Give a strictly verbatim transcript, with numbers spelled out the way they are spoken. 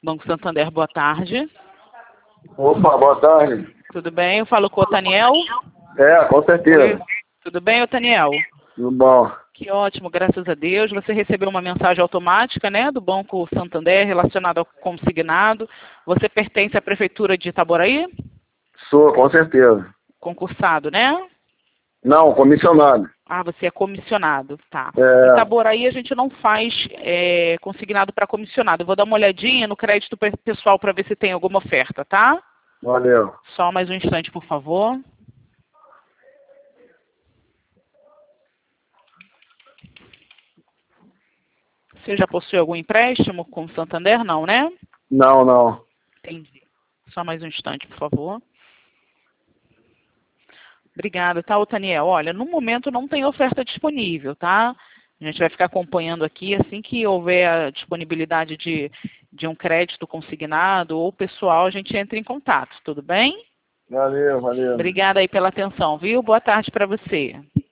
Banco Santander, boa tarde. Opa, boa tarde. Tudo bem? Eu falo com o Otaniel. É, com certeza. Tudo bem, Otaniel? Tudo bom. Que ótimo, graças a Deus. Você recebeu uma mensagem automática, né, do Banco Santander relacionada ao consignado. Você pertence à Prefeitura de Itaboraí? Sou, com certeza. Concursado, né? Não, comissionado. Ah, você é comissionado, tá. É. Em Itaboraí a gente não faz é, consignado para comissionado. Eu vou dar uma olhadinha no crédito pessoal para ver se tem alguma oferta, tá? Valeu. Só mais um instante, por favor. Você já possui algum empréstimo com o Santander? Não, né? Não, não. Entendi. Só mais um instante, por favor. Obrigada, tá, Otaniel? Olha, no momento não tem oferta disponível, tá? A gente vai ficar acompanhando aqui, assim que houver a disponibilidade de, de um crédito consignado ou pessoal, a gente entra em contato, tudo bem? Valeu, valeu. Obrigada aí pela atenção, viu? Boa tarde para você.